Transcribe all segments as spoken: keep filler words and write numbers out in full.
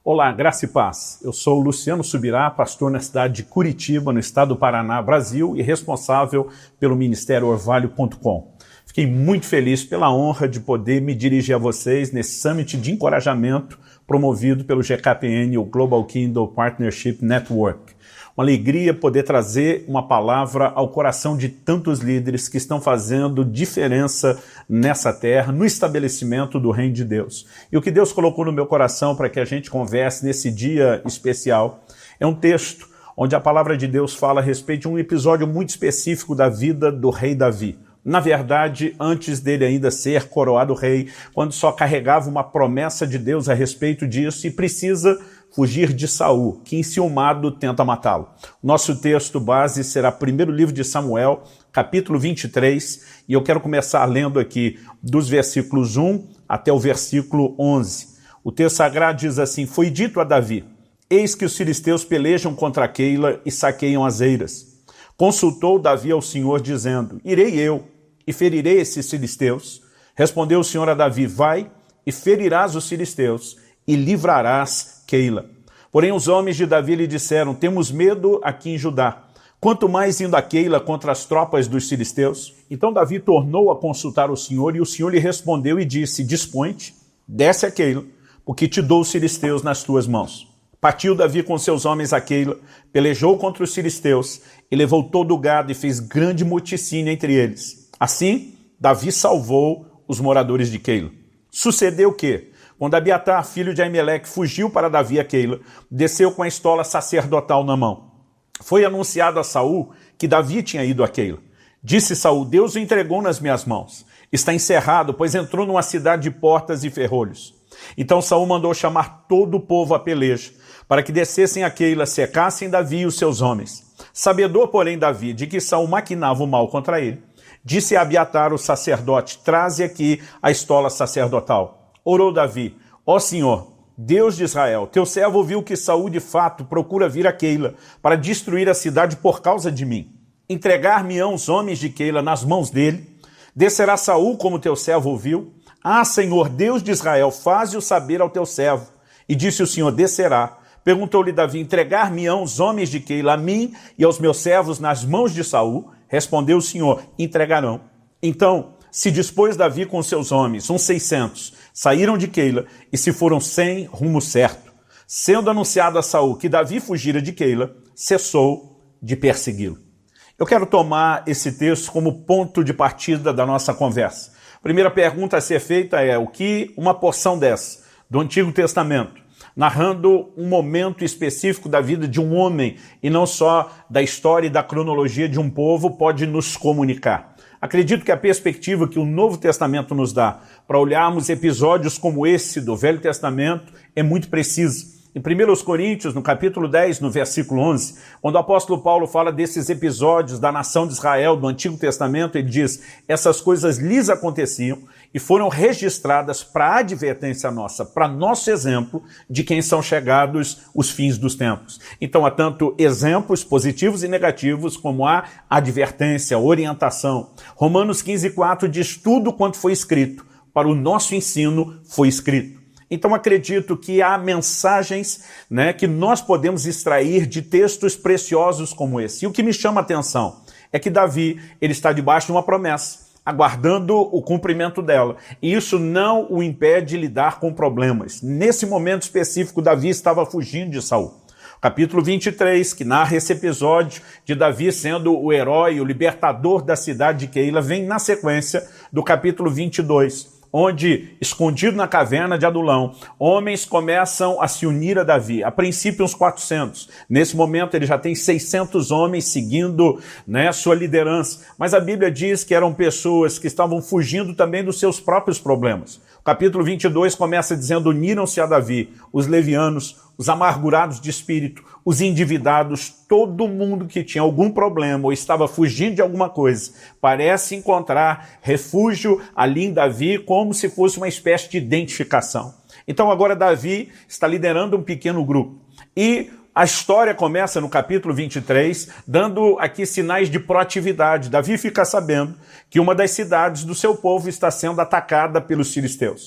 Olá, graça e paz. Eu sou Luciano Subirá, pastor na cidade de Curitiba, no estado do Paraná, Brasil, e responsável pelo Ministério Orvalho ponto com. Fiquei muito feliz pela honra de poder me dirigir a vocês nesse summit de encorajamento promovido pelo G K P N, o Global Kindle Partnership Network. Uma alegria poder trazer uma palavra ao coração de tantos líderes que estão fazendo diferença nessa terra, no estabelecimento do reino de Deus. E o que Deus colocou no meu coração para que a gente converse nesse dia especial é um texto onde a palavra de Deus fala a respeito de um episódio muito específico da vida do rei Davi. Na verdade, antes dele ainda ser coroado rei, quando só carregava uma promessa de Deus a respeito disso e precisa fugir de Saul, que enciumado tenta matá-lo. Nosso texto base será primeiro livro de Samuel, capítulo vinte e três, e eu quero começar lendo aqui dos versículos um até o versículo onze. O texto sagrado diz assim: Foi dito a Davi, eis que os filisteus pelejam contra Keila e saqueiam as eiras. Consultou Davi ao Senhor, dizendo, irei eu e ferirei esses filisteus. Respondeu o Senhor a Davi, vai e ferirás os filisteus e livrarás Keila. Porém os homens de Davi lhe disseram, temos medo aqui em Judá, quanto mais indo a Keila contra as tropas dos filisteus. Então Davi tornou a consultar o Senhor, e o Senhor lhe respondeu e disse, dispõe-te, desce a Keila, porque te dou os filisteus nas tuas mãos. Partiu Davi com seus homens a Keila, pelejou contra os filisteus, e levou todo o gado e fez grande morticínio entre eles. Assim, Davi salvou os moradores de Keila. Sucedeu que, quando Abiatar, filho de Aimeleque, fugiu para Davi a Keila, desceu com a estola sacerdotal na mão. Foi anunciado a Saul que Davi tinha ido a Keila. Disse Saul, Deus o entregou nas minhas mãos. Está encerrado, pois entrou numa cidade de portas e ferrolhos. Então Saul mandou chamar todo o povo à peleja, para que descessem a Keila, secassem Davi e os seus homens. Sabedor, porém, Davi, de que Saul maquinava o mal contra ele, disse a Abiatar, o sacerdote, traze aqui a estola sacerdotal. Orou Davi, ó Senhor, Deus de Israel, teu servo ouviu que Saul de fato procura vir a Keila para destruir a cidade por causa de mim. Entregar-me-ão os homens de Keila nas mãos dele? Descerá Saul como teu servo ouviu? Ah, Senhor, Deus de Israel, faze-o saber ao teu servo. E disse o Senhor, descerá. Perguntou-lhe Davi, entregar-me-ão os homens de Keila a mim e aos meus servos nas mãos de Saul? Respondeu o Senhor, entregarão. Então se dispôs Davi com seus homens, uns seiscentos, saíram de Keila e se foram sem rumo certo. Sendo anunciado a Saul que Davi fugira de Keila, cessou de persegui-lo. Eu quero tomar esse texto como ponto de partida da nossa conversa. A primeira pergunta a ser feita é o que uma porção dessa, do Antigo Testamento, narrando um momento específico da vida de um homem e não só da história e da cronologia de um povo, pode nos comunicar. Acredito que a perspectiva que o Novo Testamento nos dá para olharmos episódios como esse do Velho Testamento é muito precisa. Em primeira Coríntios, no capítulo dez, no versículo onze, quando o apóstolo Paulo fala desses episódios da nação de Israel do Antigo Testamento, ele diz, essas coisas lhes aconteciam e foram registradas para advertência nossa, para nosso exemplo de quem são chegados os fins dos tempos. Então há tanto exemplos positivos e negativos como há advertência, orientação. Romanos quinze, quatro diz tudo quanto foi escrito, para o nosso ensino foi escrito. Então acredito que há mensagens, né, que nós podemos extrair de textos preciosos como esse. E o que me chama a atenção é que Davi ele está debaixo de uma promessa, aguardando o cumprimento dela. E isso não o impede de lidar com problemas. Nesse momento específico, Davi estava fugindo de Saul. Capítulo vinte e três, que narra esse episódio de Davi sendo o herói, o libertador da cidade de Keila, vem na sequência do capítulo vinte e dois. Onde, escondido na caverna de Adulão, homens começam a se unir a Davi. A princípio, uns quatrocentos. Nesse momento, ele já tem seiscentos homens seguindo, né, sua liderança. Mas a Bíblia diz que eram pessoas que estavam fugindo também dos seus próprios problemas. O capítulo vinte e dois começa dizendo, uniram-se a Davi os levianos, os amargurados de espírito, os endividados, todo mundo que tinha algum problema ou estava fugindo de alguma coisa, parece encontrar refúgio ali em Davi como se fosse uma espécie de identificação. Então agora Davi está liderando um pequeno grupo. E a história começa no capítulo vinte e três, dando aqui sinais de proatividade. Davi fica sabendo que uma das cidades do seu povo está sendo atacada pelos filisteus.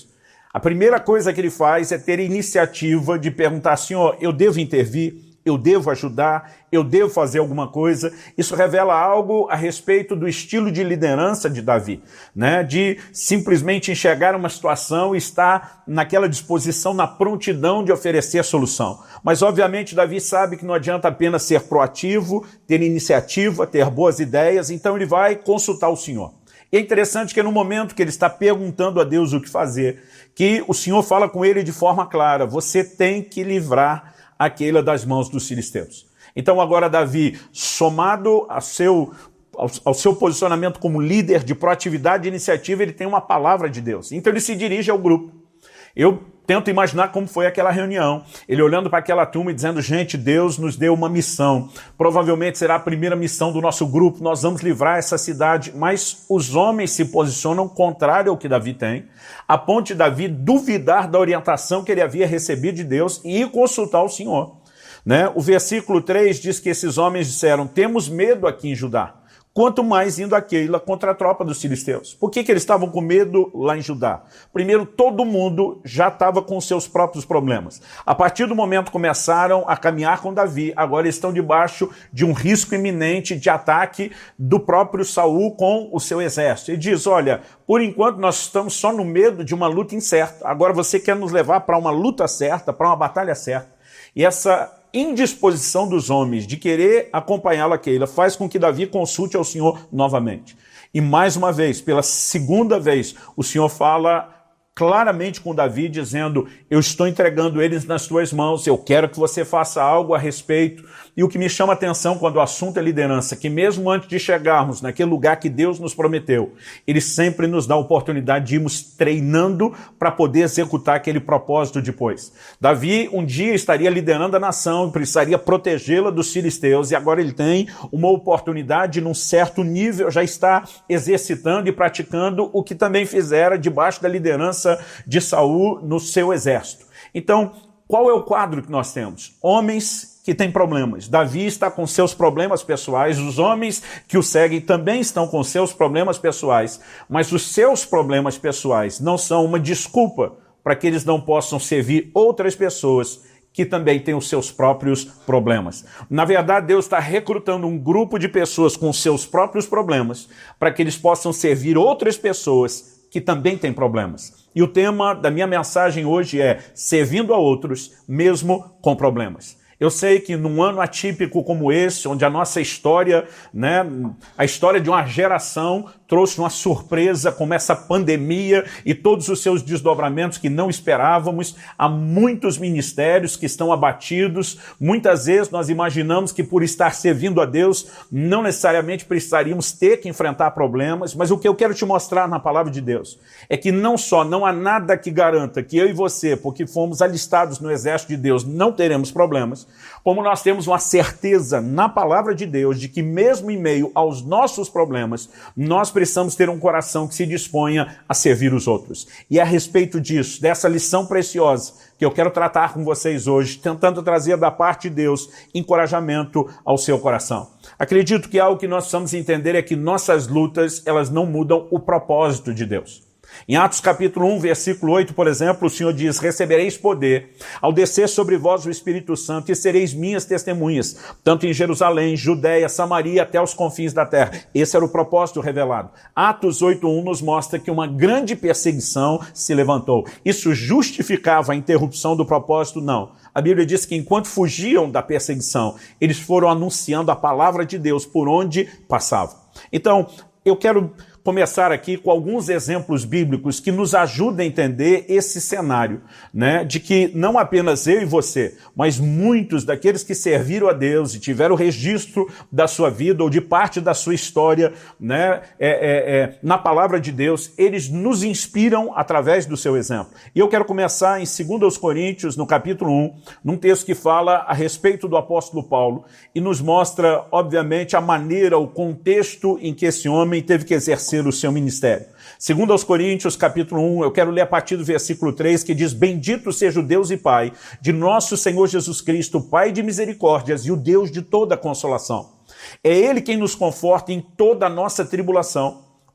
A primeira coisa que ele faz é ter iniciativa de perguntar, Senhor, eu devo intervir? Eu devo ajudar? Eu devo fazer alguma coisa? Isso revela algo a respeito do estilo de liderança de Davi, né? De simplesmente enxergar uma situação e estar naquela disposição, na prontidão de oferecer a solução. Mas, obviamente, Davi sabe que não adianta apenas ser proativo, ter iniciativa, ter boas ideias, então ele vai consultar o Senhor. E é interessante que no momento que ele está perguntando a Deus o que fazer, que o Senhor fala com ele de forma clara, você tem que livrar aquela das mãos dos filisteus. Então agora Davi, somado a seu, ao, ao seu posicionamento como líder de proatividade e iniciativa, ele tem uma palavra de Deus. Então ele se dirige ao grupo. Eu tento imaginar como foi aquela reunião. Ele olhando para aquela turma e dizendo, gente, Deus nos deu uma missão. Provavelmente será a primeira missão do nosso grupo. Nós vamos livrar essa cidade. Mas os homens se posicionam contrário ao que Davi tem, a ponto de Davi duvidar da orientação que ele havia recebido de Deus e ir consultar o Senhor. Né? O versículo três diz que esses homens disseram, temos medo aqui em Judá. Quanto mais indo a Keila contra a tropa dos filisteus. Por que que eles estavam com medo lá em Judá? Primeiro, todo mundo já estava com seus próprios problemas. A partir do momento que começaram a caminhar com Davi, agora estão debaixo de um risco iminente de ataque do próprio Saul com o seu exército. Ele diz, olha, por enquanto nós estamos só no medo de uma luta incerta. Agora você quer nos levar para uma luta certa, para uma batalha certa. E essa indisposição dos homens de querer acompanhá-la, Keila, faz com que Davi consulte ao Senhor novamente. E mais uma vez, pela segunda vez, o Senhor fala claramente com Davi, dizendo, eu estou entregando eles nas tuas mãos, eu quero que você faça algo a respeito. E o que me chama a atenção quando o assunto é liderança, que mesmo antes de chegarmos naquele lugar que Deus nos prometeu, Ele sempre nos dá a oportunidade de irmos treinando para poder executar aquele propósito depois. Davi um dia estaria liderando a nação e precisaria protegê-la dos filisteus, e agora ele tem uma oportunidade, num certo nível, já está exercitando e praticando o que também fizera debaixo da liderança de Saul no seu exército. Então, qual é o quadro que nós temos? Homens que têm problemas. Davi está com seus problemas pessoais, os homens que o seguem também estão com seus problemas pessoais, mas os seus problemas pessoais não são uma desculpa para que eles não possam servir outras pessoas que também têm os seus próprios problemas. Na verdade, Deus está recrutando um grupo de pessoas com seus próprios problemas para que eles possam servir outras pessoas que também têm problemas. E o tema da minha mensagem hoje é servindo a outros, mesmo com problemas. Eu sei que num ano atípico como esse, onde a nossa história, né, a história de uma geração trouxe uma surpresa como essa pandemia e todos os seus desdobramentos que não esperávamos, há muitos ministérios que estão abatidos. Muitas vezes nós imaginamos que por estar servindo a Deus, não necessariamente precisaríamos ter que enfrentar problemas, mas o que eu quero te mostrar na palavra de Deus é que não só não há nada que garanta que eu e você, porque fomos alistados no exército de Deus, não teremos problemas, como nós temos uma certeza na palavra de Deus de que mesmo em meio aos nossos problemas, nós precisamos ter um coração que se disponha a servir os outros. E é a respeito disso, dessa lição preciosa, que eu quero tratar com vocês hoje, tentando trazer da parte de Deus encorajamento ao seu coração. Acredito que algo que nós precisamos entender é que nossas lutas, elas não mudam o propósito de Deus. Em Atos capítulo um, versículo oito, por exemplo, o Senhor diz, recebereis poder ao descer sobre vós o Espírito Santo e sereis minhas testemunhas, tanto em Jerusalém, Judéia, Samaria, até os confins da terra. Esse era o propósito revelado. Atos oito, um nos mostra que uma grande perseguição se levantou. Isso justificava a interrupção do propósito? Não. A Bíblia diz que enquanto fugiam da perseguição, eles foram anunciando a palavra de Deus por onde passavam. Então, eu quero começar aqui com alguns exemplos bíblicos que nos ajudam a entender esse cenário, né? De que não apenas eu e você, mas muitos daqueles que serviram a Deus e tiveram o registro da sua vida ou de parte da sua história, né? É, é, é, na palavra de Deus, eles nos inspiram através do seu exemplo. E eu quero começar em dois Coríntios, no capítulo um, num texto que fala a respeito do apóstolo Paulo e nos mostra, obviamente, a maneira, o contexto em que esse homem teve que exercer o seu ministério. Segundo aos Coríntios, capítulo um, eu quero ler a partir do versículo três, que diz, bendito seja o Deus e Pai de nosso Senhor Jesus Cristo, Pai de misericórdias e o Deus de toda consolação. É Ele quem nos conforta em toda a nossa tribulação,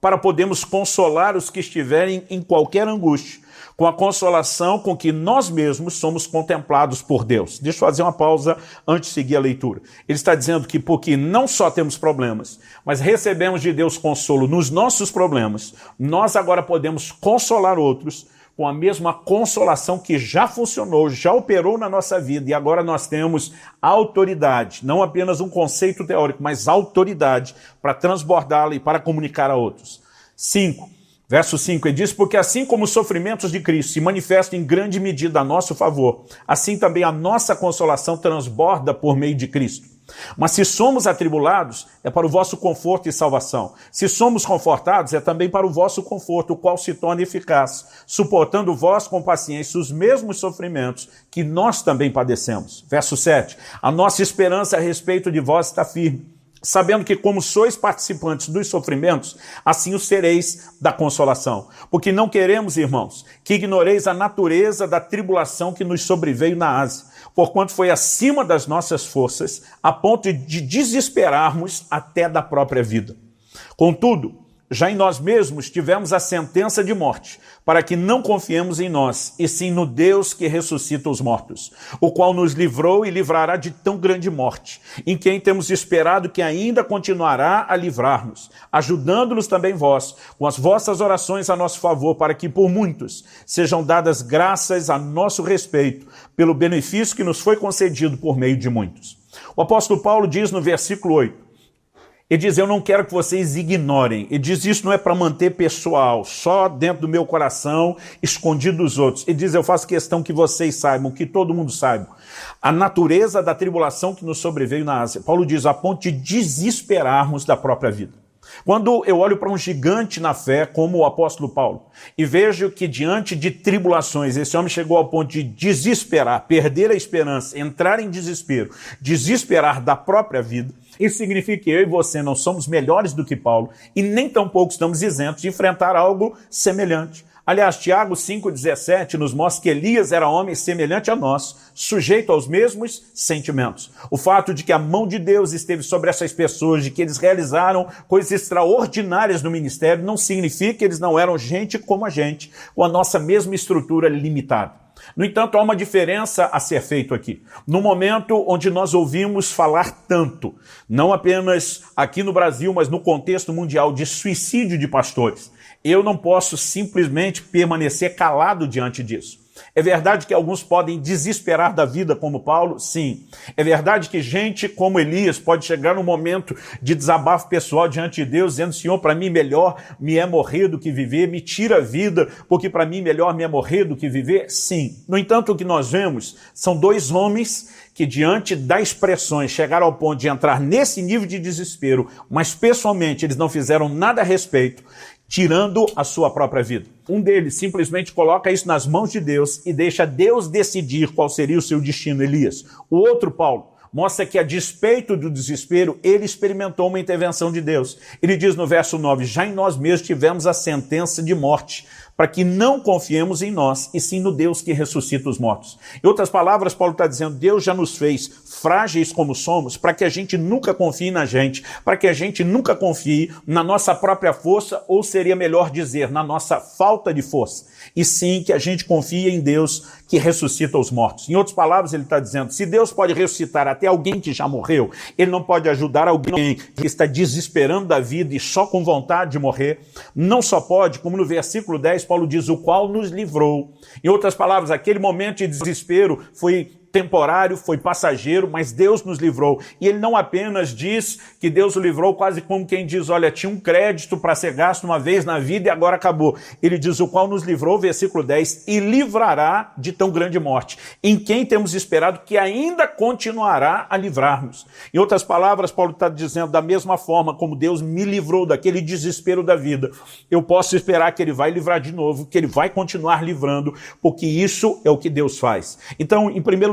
para podermos consolar os que estiverem em qualquer angústia, com a consolação com que nós mesmos somos contemplados por Deus. Deixa eu fazer uma pausa antes de seguir a leitura. Ele está dizendo que porque não só temos problemas, mas recebemos de Deus consolo nos nossos problemas, nós agora podemos consolar outros com a mesma consolação que já funcionou, já operou na nossa vida, e agora nós temos autoridade, não apenas um conceito teórico, mas autoridade para transbordá-la e para comunicar a outros. cinco. Verso cinco, ele diz, porque assim como os sofrimentos de Cristo se manifestam em grande medida a nosso favor, assim também a nossa consolação transborda por meio de Cristo. Mas se somos atribulados, é para o vosso conforto e salvação. Se somos confortados, é também para o vosso conforto, o qual se torna eficaz, suportando vós com paciência os mesmos sofrimentos que nós também padecemos. Verso sete, a nossa esperança a respeito de vós está firme, sabendo que como sois participantes dos sofrimentos, assim o sereis da consolação. Porque não queremos, irmãos, que ignoreis a natureza da tribulação que nos sobreveio na Ásia, porquanto foi acima das nossas forças, a ponto de desesperarmos até da própria vida. Contudo, já em nós mesmos tivemos a sentença de morte, para que não confiemos em nós, e sim no Deus que ressuscita os mortos, o qual nos livrou e livrará de tão grande morte, em quem temos esperado que ainda continuará a livrar-nos, ajudando-nos também vós, com as vossas orações a nosso favor, para que por muitos sejam dadas graças a nosso respeito, pelo benefício que nos foi concedido por meio de muitos. O apóstolo Paulo diz no versículo oito, ele diz, eu não quero que vocês ignorem. Ele diz, isso não é para manter pessoal, só dentro do meu coração, escondido dos outros. Ele diz, eu faço questão que vocês saibam, que todo mundo saiba, a natureza da tribulação que nos sobreveio na Ásia. Paulo diz, a ponto de desesperarmos da própria vida. Quando eu olho para um gigante na fé, como o apóstolo Paulo, e vejo que diante de tribulações, esse homem chegou ao ponto de desesperar, perder a esperança, entrar em desespero, desesperar da própria vida, isso significa que eu e você não somos melhores do que Paulo e nem tampouco estamos isentos de enfrentar algo semelhante. Aliás, Tiago cinco, dezessete nos mostra que Elias era homem semelhante a nós, sujeito aos mesmos sentimentos. O fato de que a mão de Deus esteve sobre essas pessoas, de que eles realizaram coisas extraordinárias no ministério, não significa que eles não eram gente como a gente, com a nossa mesma estrutura limitada. No entanto, há uma diferença a ser feita aqui. No momento onde nós ouvimos falar tanto, não apenas aqui no Brasil, mas no contexto mundial, de suicídio de pastores, eu não posso simplesmente permanecer calado diante disso. É verdade que alguns podem desesperar da vida como Paulo? Sim. É verdade que gente como Elias pode chegar num momento de desabafo pessoal diante de Deus, dizendo, Senhor, para mim melhor me é morrer do que viver, me tira a vida, porque para mim melhor me é morrer do que viver? Sim. No entanto, o que nós vemos são dois homens que diante das pressões chegaram ao ponto de entrar nesse nível de desespero, mas pessoalmente eles não fizeram nada a respeito, tirando a sua própria vida. Um deles simplesmente coloca isso nas mãos de Deus e deixa Deus decidir qual seria o seu destino, Elias. O outro, Paulo, mostra que a despeito do desespero, ele experimentou uma intervenção de Deus. Ele diz no verso nove, já em nós mesmos tivemos a sentença de morte, para que não confiemos em nós, e sim no Deus que ressuscita os mortos. Em outras palavras, Paulo está dizendo, Deus já nos fez frágeis como somos, para que a gente nunca confie na gente, para que a gente nunca confie na nossa própria força, ou seria melhor dizer, na nossa falta de força. E sim que a gente confie em Deus que ressuscita os mortos. Em outras palavras, ele está dizendo, se Deus pode ressuscitar até alguém que já morreu, ele não pode ajudar alguém que está desesperando da vida e só com vontade de morrer. Não só pode, como no versículo dez, Paulo diz, o qual nos livrou. Em outras palavras, aquele momento de desespero foi temporário, foi passageiro, mas Deus nos livrou. E ele não apenas diz que Deus o livrou quase como quem diz, olha, tinha um crédito para ser gasto uma vez na vida e agora acabou. Ele diz, o qual nos livrou, versículo dez, e livrará de tão grande morte, em quem temos esperado que ainda continuará a livrar-nos. Em outras palavras, Paulo está dizendo, da mesma forma como Deus me livrou daquele desespero da vida, eu posso esperar que ele vai livrar de novo, que ele vai continuar livrando, porque isso é o que Deus faz. Então, em primeiro lugar,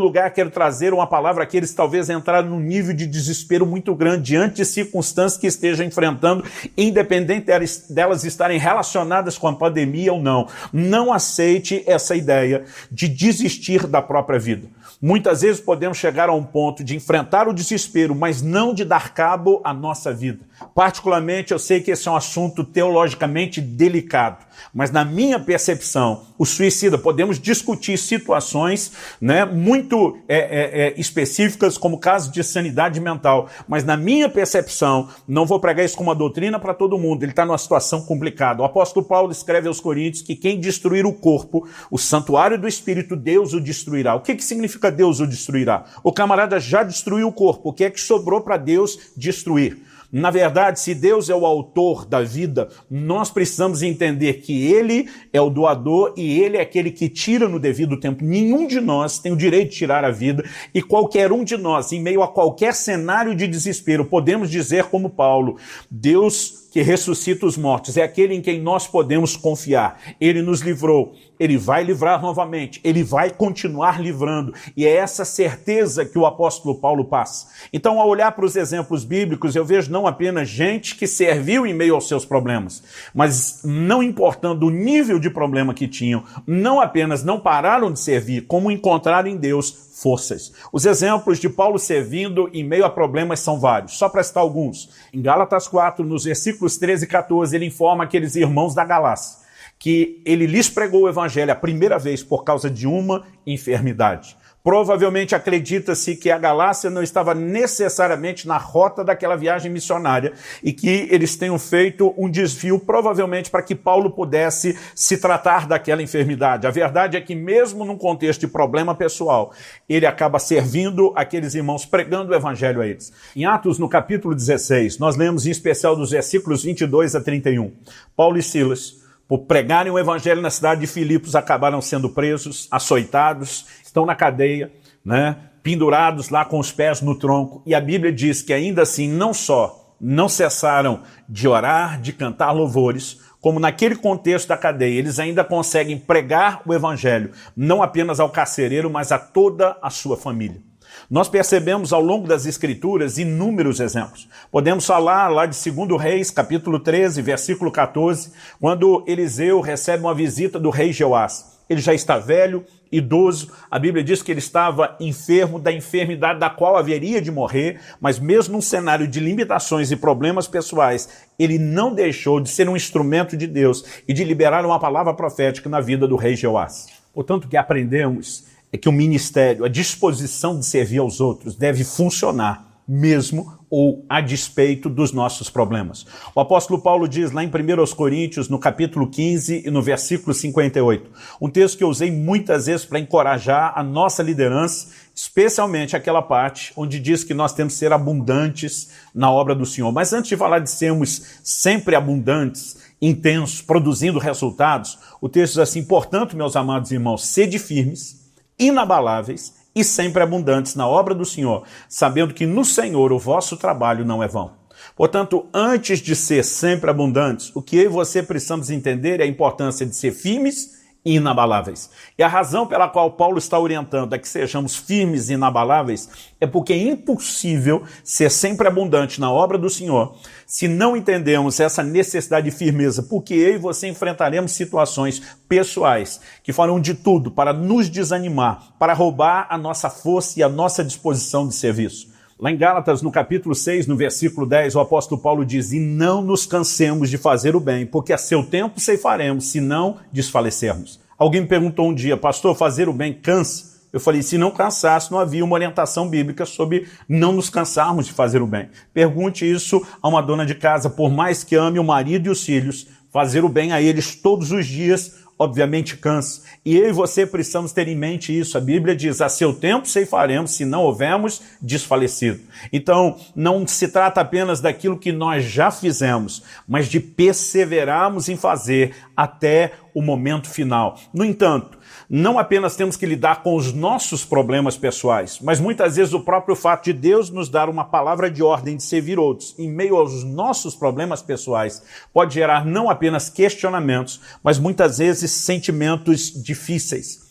lugar, quero trazer uma palavra àqueles que talvez entraram num nível de desespero muito grande diante de circunstâncias que estejam enfrentando, independente delas estarem relacionadas com a pandemia ou não. Não aceite essa ideia de desistir da própria vida. Muitas vezes podemos chegar a um ponto de enfrentar o desespero, mas não de dar cabo à nossa vida. Particularmente, eu sei que esse é um assunto teologicamente delicado, mas na minha percepção, o suicida, podemos discutir situações, né, muito é, é, é, específicas, como casos de sanidade mental, mas na minha percepção, não vou pregar isso como uma doutrina para todo mundo, ele está numa situação complicada. O apóstolo Paulo escreve aos Coríntios que quem destruir o corpo, o santuário do Espírito, Deus o destruirá. O que, que significa Deus o destruirá? O camarada já destruiu o corpo, o que é que sobrou para Deus destruir? Na verdade, se Deus é o autor da vida, nós precisamos entender que Ele é o doador e Ele é aquele que tira no devido tempo. Nenhum de nós tem o direito de tirar a vida e qualquer um de nós, em meio a qualquer cenário de desespero, podemos dizer como Paulo, Deus que ressuscita os mortos, é aquele em quem nós podemos confiar. Ele nos livrou, Ele vai livrar novamente, Ele vai continuar livrando. E é essa certeza que o apóstolo Paulo passa. Então, ao olhar para os exemplos bíblicos, eu vejo não apenas gente que serviu em meio aos seus problemas, mas não importando o nível de problema que tinham, não apenas não pararam de servir, como encontraram em Deus forças. Os exemplos de Paulo servindo em meio a problemas são vários. Só para citar alguns. Em Gálatas quatro, nos versículos treze e quatorze, ele informa aqueles irmãos da Galácia que ele lhes pregou o evangelho a primeira vez por causa de uma enfermidade. Provavelmente acredita-se que a Galácia não estava necessariamente na rota daquela viagem missionária e que eles tenham feito um desvio provavelmente para que Paulo pudesse se tratar daquela enfermidade. A verdade é que mesmo num contexto de problema pessoal, ele acaba servindo aqueles irmãos, pregando o evangelho a eles. Em Atos, no capítulo dezesseis, nós lemos em especial dos versículos vinte e dois a trinta e um. Paulo e Silas, por pregarem o evangelho na cidade de Filipos, acabaram sendo presos, açoitados, estão na cadeia, né, pendurados lá com os pés no tronco. E a Bíblia diz que ainda assim, não só não cessaram de orar, de cantar louvores, como naquele contexto da cadeia, eles ainda conseguem pregar o evangelho, não apenas ao carcereiro, mas a toda a sua família. Nós percebemos ao longo das Escrituras inúmeros exemplos. Podemos falar lá de segundo Reis, capítulo treze, versículo quatorze, quando Eliseu recebe uma visita do rei Jeoás. Ele já está velho, idoso, a Bíblia diz que ele estava enfermo da enfermidade da qual haveria de morrer, mas mesmo num cenário de limitações e problemas pessoais, ele não deixou de ser um instrumento de Deus e de liberar uma palavra profética na vida do rei Jeoás. Portanto, o que aprendemos é que o ministério, a disposição de servir aos outros deve funcionar mesmo ou a despeito dos nossos problemas. O apóstolo Paulo diz lá em primeira Coríntios, no capítulo quinze e no versículo cinquenta e oito, um texto que eu usei muitas vezes para encorajar a nossa liderança, especialmente aquela parte onde diz que nós temos que ser abundantes na obra do Senhor. Mas antes de falar de sermos sempre abundantes, intensos, produzindo resultados, o texto diz assim, portanto, meus amados irmãos, sede firmes, inabaláveis e sempre abundantes na obra do Senhor, sabendo que no Senhor o vosso trabalho não é vão. Portanto, antes de ser sempre abundantes, o que eu e você precisamos entender é a importância de ser firmes e inabaláveis. E a razão pela qual Paulo está orientando a que sejamos firmes e inabaláveis é porque é impossível ser sempre abundante na obra do Senhor se não entendemos essa necessidade de firmeza, porque eu e você enfrentaremos situações pessoais que farão de tudo para nos desanimar, para roubar a nossa força e a nossa disposição de serviço. Lá em Gálatas, no capítulo seis, no versículo dez, o apóstolo Paulo diz, e não nos cansemos de fazer o bem, porque a seu tempo ceifaremos, se não desfalecermos. Alguém me perguntou um dia, pastor, fazer o bem cansa? Eu falei, se não cansasse, não havia uma orientação bíblica sobre não nos cansarmos de fazer o bem. Pergunte isso a uma dona de casa, por mais que ame o marido e os filhos, fazer o bem a eles todos os dias, obviamente cansa. E eu e você precisamos ter em mente isso. A Bíblia diz, a seu tempo ceifaremos, se não houvermos desfalecido. Então, não se trata apenas daquilo que nós já fizemos, mas de perseverarmos em fazer até o momento final. No entanto, não apenas temos que lidar com os nossos problemas pessoais, mas muitas vezes o próprio fato de Deus nos dar uma palavra de ordem de servir outros em meio aos nossos problemas pessoais pode gerar não apenas questionamentos, mas muitas vezes sentimentos difíceis.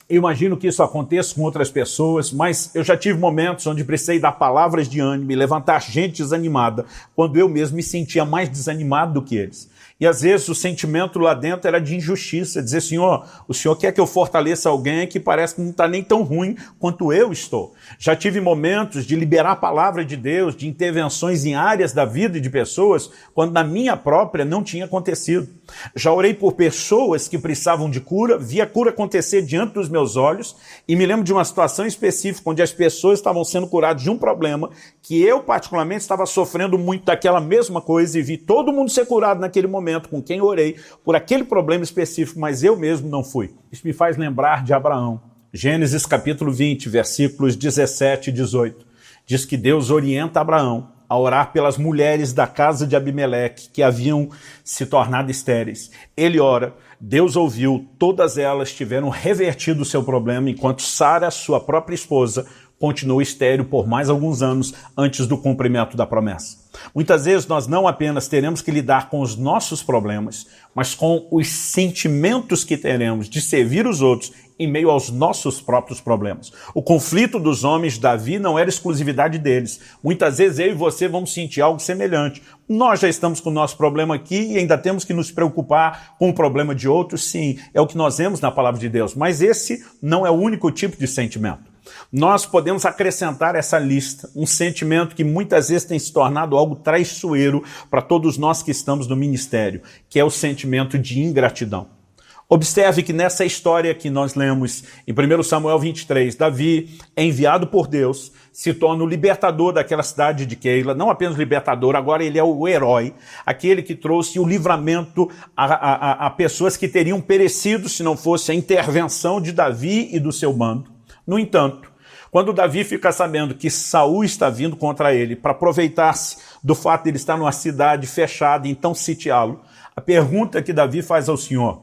Eu imagino que isso aconteça com outras pessoas, mas eu já tive momentos onde precisei dar palavras de ânimo e levantar gente desanimada, quando eu mesmo me sentia mais desanimado do que eles. E às vezes o sentimento lá dentro era de injustiça, dizer, Senhor, o Senhor quer que eu fortaleça alguém que parece que não está nem tão ruim quanto eu estou. Já tive momentos de liberar a palavra de Deus, de intervenções em áreas da vida de pessoas, quando na minha própria não tinha acontecido. Já orei por pessoas que precisavam de cura, vi a cura acontecer diante dos meus olhos, e me lembro de uma situação específica onde as pessoas estavam sendo curadas de um problema que eu particularmente estava sofrendo muito daquela mesma coisa e vi todo mundo ser curado naquele momento com quem orei por aquele problema específico, mas eu mesmo não fui. Isso me faz lembrar de Abraão. Gênesis capítulo vinte, versículos dezessete e dezoito. Diz que Deus orienta Abraão a orar pelas mulheres da casa de Abimeleque que haviam se tornado estéreis. Ele ora, Deus ouviu, todas elas tiveram revertido o seu problema, enquanto Sara, sua própria esposa, continuou estéril por mais alguns anos antes do cumprimento da promessa. Muitas vezes nós não apenas teremos que lidar com os nossos problemas, mas com os sentimentos que teremos de servir os outros em meio aos nossos próprios problemas. O conflito dos homens de Davi não era exclusividade deles. Muitas vezes eu e você vamos sentir algo semelhante. Nós já estamos com o nosso problema aqui e ainda temos que nos preocupar com o problema de outros, sim, é o que nós vemos na palavra de Deus. Mas esse não é o único tipo de sentimento. Nós podemos acrescentar essa lista, um sentimento que muitas vezes tem se tornado algo traiçoeiro para todos nós que estamos no ministério, que é o sentimento de ingratidão. Observe que nessa história que nós lemos em primeiro Samuel vinte e três, Davi é enviado por Deus, se torna o libertador daquela cidade de Keila, não apenas libertador, agora ele é o herói, aquele que trouxe o livramento a, a, a pessoas que teriam perecido se não fosse a intervenção de Davi e do seu bando. No entanto, quando Davi fica sabendo que Saul está vindo contra ele para aproveitar-se do fato de ele estar numa cidade fechada e então sitiá-lo, a pergunta que Davi faz ao Senhor,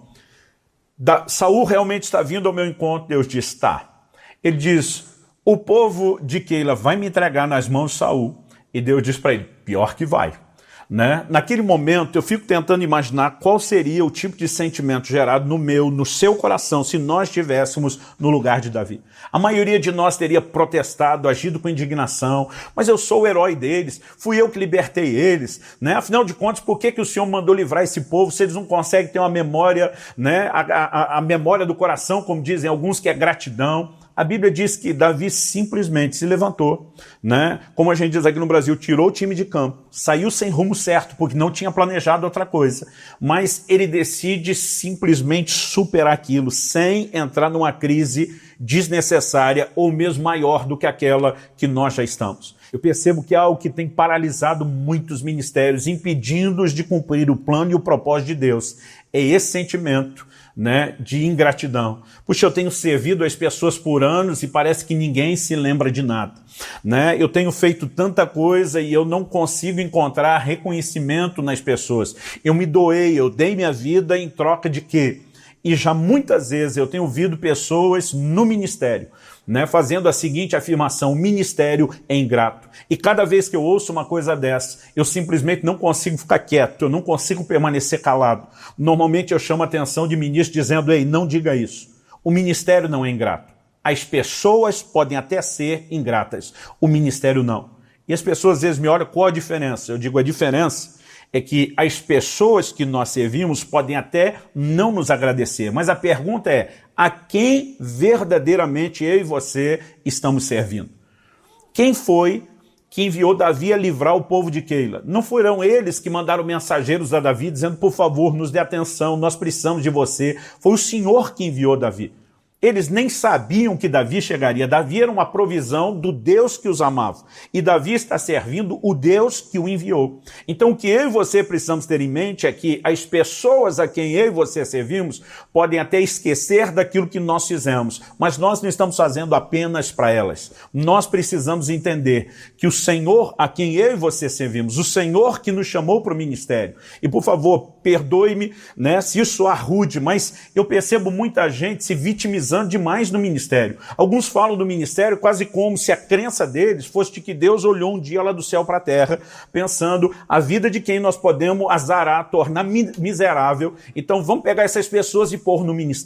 da, Saul realmente está vindo ao meu encontro? Deus diz, está. Ele diz, o povo de Keila vai me entregar nas mãos de Saul. E Deus diz para ele, pior que vai. Né? Naquele momento eu fico tentando imaginar qual seria o tipo de sentimento gerado no meu, no seu coração, se nós estivéssemos no lugar de Davi. A maioria de nós teria protestado, agido com indignação, mas eu sou o herói deles, fui eu que libertei eles, né? Afinal de contas, por que, que o Senhor mandou livrar esse povo se eles não conseguem ter uma memória, né? a, a, a memória do coração, como dizem alguns, que é gratidão? A Bíblia diz que Davi simplesmente se levantou, né? Como a gente diz aqui no Brasil, tirou o time de campo, saiu sem rumo certo, porque não tinha planejado outra coisa. Mas ele decide simplesmente superar aquilo, sem entrar numa crise desnecessária ou mesmo maior do que aquela que nós já estamos. Eu percebo que é algo que tem paralisado muitos ministérios, impedindo-os de cumprir o plano e o propósito de Deus. É esse sentimento, né, de ingratidão. Puxa, eu tenho servido as pessoas por anos e parece que ninguém se lembra de nada. Né? Eu tenho feito tanta coisa e eu não consigo encontrar reconhecimento nas pessoas. Eu me doei, eu dei minha vida em troca de quê? E já muitas vezes eu tenho ouvido pessoas no ministério, né, fazendo a seguinte afirmação, o ministério é ingrato. E cada vez que eu ouço uma coisa dessa, eu simplesmente não consigo ficar quieto, eu não consigo permanecer calado. Normalmente eu chamo a atenção de ministro dizendo, ei, não diga isso. O ministério não é ingrato. As pessoas podem até ser ingratas, o ministério não. E as pessoas às vezes me olham, qual a diferença? Eu digo, a diferença é que as pessoas que nós servimos podem até não nos agradecer, mas a pergunta é, a quem verdadeiramente eu e você estamos servindo? Quem foi que enviou Davi a livrar o povo de Keila? Não foram eles que mandaram mensageiros a Davi dizendo, por favor, nos dê atenção, nós precisamos de você. Foi o Senhor que enviou Davi. Eles nem sabiam que Davi chegaria. Davi era uma provisão do Deus que os amava. E Davi está servindo o Deus que o enviou. Então o que eu e você precisamos ter em mente é que as pessoas a quem eu e você servimos podem até esquecer daquilo que nós fizemos, mas nós não estamos fazendo apenas para elas. Nós precisamos entender que o Senhor a quem eu e você servimos, o Senhor que nos chamou para o ministério. E por favor, perdoe-me, né, se isso soar rude, mas eu percebo muita gente se vitimizando demais no ministério. Alguns falam do ministério quase como se a crença deles fosse de que Deus olhou um dia lá do céu para a terra, pensando a vida de quem nós podemos azarar, tornar miserável. Então vamos pegar essas pessoas e pôr no ministério.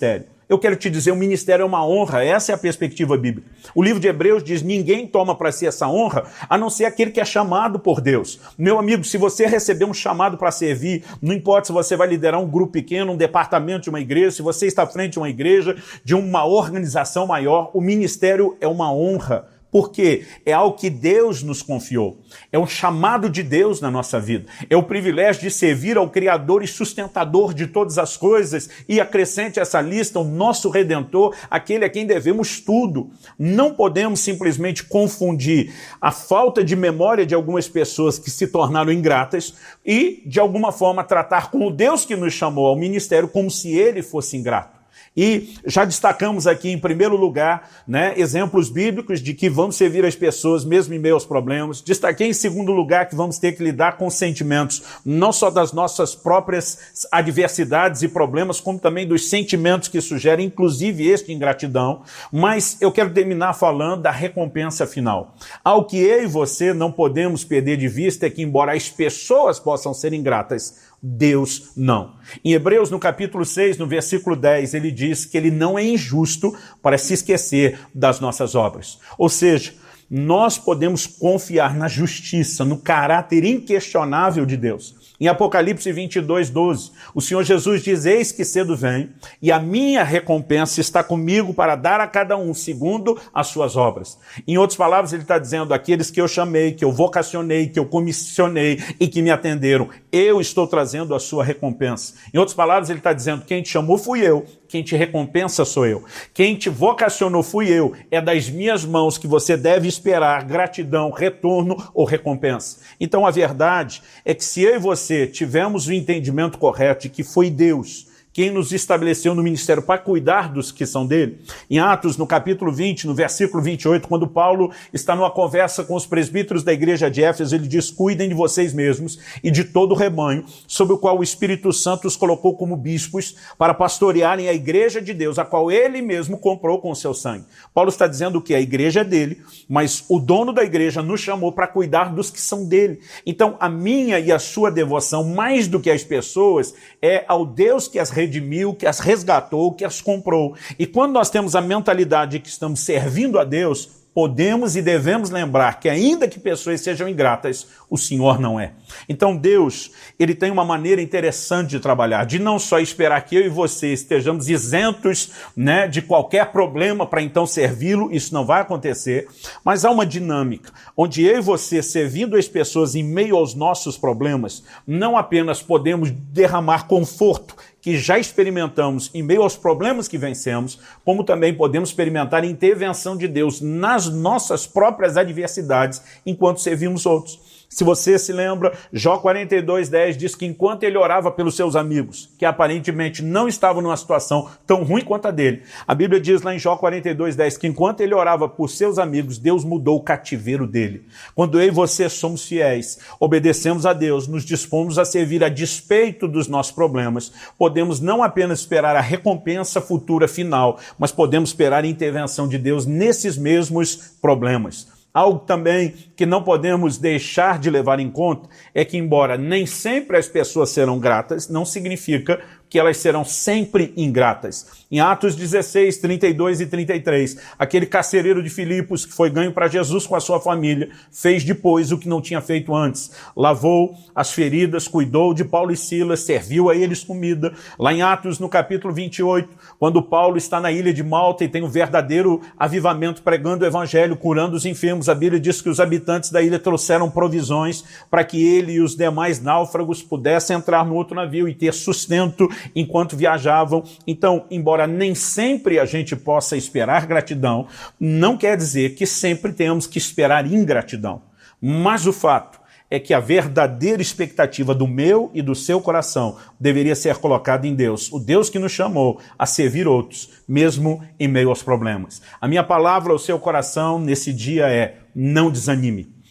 eu quero te dizer, o ministério é uma honra, essa é a perspectiva bíblica. O livro de Hebreus diz, ninguém toma para si essa honra, a não ser aquele que é chamado por Deus. Meu amigo, se você receber um chamado para servir, não importa se você vai liderar um grupo pequeno, um departamento de uma igreja, se você está à frente de uma igreja, de uma organização maior, o ministério é uma honra. Porque é algo que Deus nos confiou. É um chamado de Deus na nossa vida. É o privilégio de servir ao Criador e sustentador de todas as coisas. E acrescente essa lista, o nosso Redentor, aquele a quem devemos tudo. Não podemos simplesmente confundir a falta de memória de algumas pessoas que se tornaram ingratas e, de alguma forma, tratar com o Deus que nos chamou ao ministério como se ele fosse ingrato. E já destacamos aqui, em primeiro lugar, né, exemplos bíblicos de que vamos servir as pessoas mesmo em meio aos problemas. Destaquei, em segundo lugar, que vamos ter que lidar com sentimentos, não só das nossas próprias adversidades e problemas, como também dos sentimentos que sugerem, inclusive este ingratidão. Mas eu quero terminar falando da recompensa final. Ao que eu e você não podemos perder de vista é que, embora as pessoas possam ser ingratas, Deus não. Em Hebreus, no capítulo seis, no versículo dez, ele diz que ele não é injusto para se esquecer das nossas obras. Ou seja, nós podemos confiar na justiça, no caráter inquestionável de Deus. Em Apocalipse vinte e dois, doze, o Senhor Jesus diz, eis que cedo vem, e a minha recompensa está comigo para dar a cada um segundo as suas obras. Em outras palavras, ele está dizendo, aqueles que eu chamei, que eu vocacionei, que eu comissionei e que me atenderam, eu estou trazendo a sua recompensa. Em outras palavras, ele está dizendo, quem te chamou fui eu, quem te recompensa sou eu. Quem te vocacionou fui eu. É das minhas mãos que você deve esperar gratidão, retorno ou recompensa. Então a verdade é que se eu e você tivermos o entendimento correto de que foi Deus quem nos estabeleceu no ministério para cuidar dos que são dele. Em Atos, no capítulo vinte, no versículo vinte e oito, quando Paulo está numa conversa com os presbíteros da igreja de Éfeso, ele diz, cuidem de vocês mesmos e de todo o rebanho, sobre o qual o Espírito Santo os colocou como bispos para pastorearem a igreja de Deus, a qual ele mesmo comprou com o seu sangue. Paulo está dizendo que a igreja é dele, mas o dono da igreja nos chamou para cuidar dos que são dele. Então, a minha e a sua devoção, mais do que as pessoas, é ao Deus que as redimiu, que as resgatou, que as comprou. E quando nós temos a mentalidade de que estamos servindo a Deus, podemos e devemos lembrar que ainda que pessoas sejam ingratas, o Senhor não é. Então Deus, ele tem uma maneira interessante de trabalhar, de não só esperar que eu e você estejamos isentos, né, de qualquer problema para então servi-lo, isso não vai acontecer, mas há uma dinâmica, onde eu e você, servindo as pessoas em meio aos nossos problemas, não apenas podemos derramar conforto, que já experimentamos em meio aos problemas que vencemos, como também podemos experimentar a intervenção de Deus nas nossas próprias adversidades enquanto servimos outros. Se você se lembra, Jó quarenta e dois, dez diz que enquanto ele orava pelos seus amigos, que aparentemente não estavam numa situação tão ruim quanto a dele, a Bíblia diz lá em Jó quarenta e dois, dez que enquanto ele orava por seus amigos, Deus mudou o cativeiro dele. Quando eu e você somos fiéis, obedecemos a Deus, nos dispomos a servir a despeito dos nossos problemas, podemos não apenas esperar a recompensa futura final, mas podemos esperar a intervenção de Deus nesses mesmos problemas. Algo também que não podemos deixar de levar em conta é que, embora nem sempre as pessoas serão gratas, não significa que elas serão sempre ingratas. Em Atos dezesseis, trinta e dois e trinta e três, aquele carcereiro de Filipos que foi ganho para Jesus com a sua família, fez depois o que não tinha feito antes. Lavou as feridas, cuidou de Paulo e Silas, serviu a eles comida. Lá em Atos, no capítulo vinte e oito, quando Paulo está na ilha de Malta e tem um verdadeiro avivamento pregando o evangelho, curando os enfermos, a Bíblia diz que os habitantes da ilha trouxeram provisões para que ele e os demais náufragos pudessem entrar no outro navio e ter sustento enquanto viajavam. Então, embora nem sempre a gente possa esperar gratidão, não quer dizer que sempre temos que esperar ingratidão. Mas o fato é que a verdadeira expectativa do meu e do seu coração deveria ser colocada em Deus, o Deus que nos chamou a servir outros, mesmo em meio aos problemas. A minha palavra ao seu coração nesse dia é: não desanime.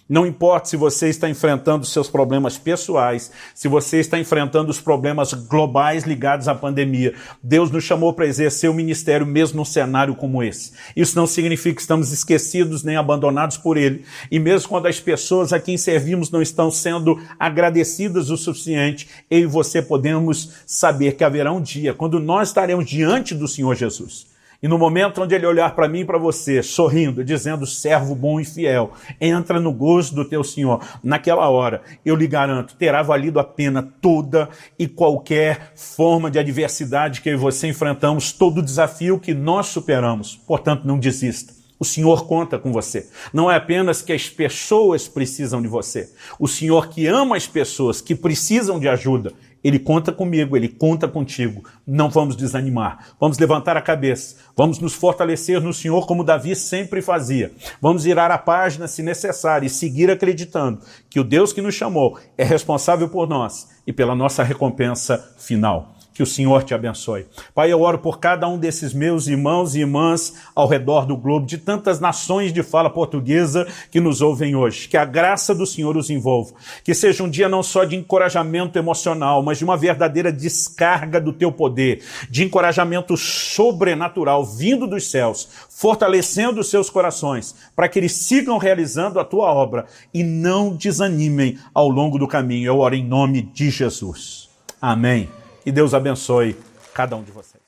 Não importa se você está enfrentando seus problemas pessoais, se você está enfrentando os problemas globais ligados à pandemia, Deus nos chamou para exercer o ministério mesmo num cenário como esse. Isso não significa que estamos esquecidos nem abandonados por Ele. E mesmo quando as pessoas a quem servimos não estão sendo agradecidas o suficiente, eu e você podemos saber que haverá um dia quando nós estaremos diante do Senhor Jesus. E no momento onde Ele olhar para mim e para você, sorrindo, dizendo, servo bom e fiel, entra no gozo do teu Senhor, naquela hora, eu lhe garanto, terá valido a pena toda e qualquer forma de adversidade que eu e você enfrentamos, todo o desafio que nós superamos. Portanto, não desista. O Senhor conta com você. Não é apenas que as pessoas precisam de você. O Senhor que ama as pessoas, que precisam de ajuda, Ele conta comigo, Ele conta contigo. Não vamos desanimar. Vamos levantar a cabeça. Vamos nos fortalecer no Senhor como Davi sempre fazia. Vamos virar a página se necessário e seguir acreditando que o Deus que nos chamou é responsável por nós e pela nossa recompensa final. Que o Senhor te abençoe. Pai, eu oro por cada um desses meus irmãos e irmãs ao redor do globo, de tantas nações de fala portuguesa que nos ouvem hoje. Que a graça do Senhor os envolva. Que seja um dia não só de encorajamento emocional, mas de uma verdadeira descarga do teu poder, de encorajamento sobrenatural vindo dos céus, fortalecendo os seus corações, para que eles sigam realizando a tua obra e não desanimem ao longo do caminho. Eu oro em nome de Jesus. Amém. Que Deus abençoe cada um de vocês.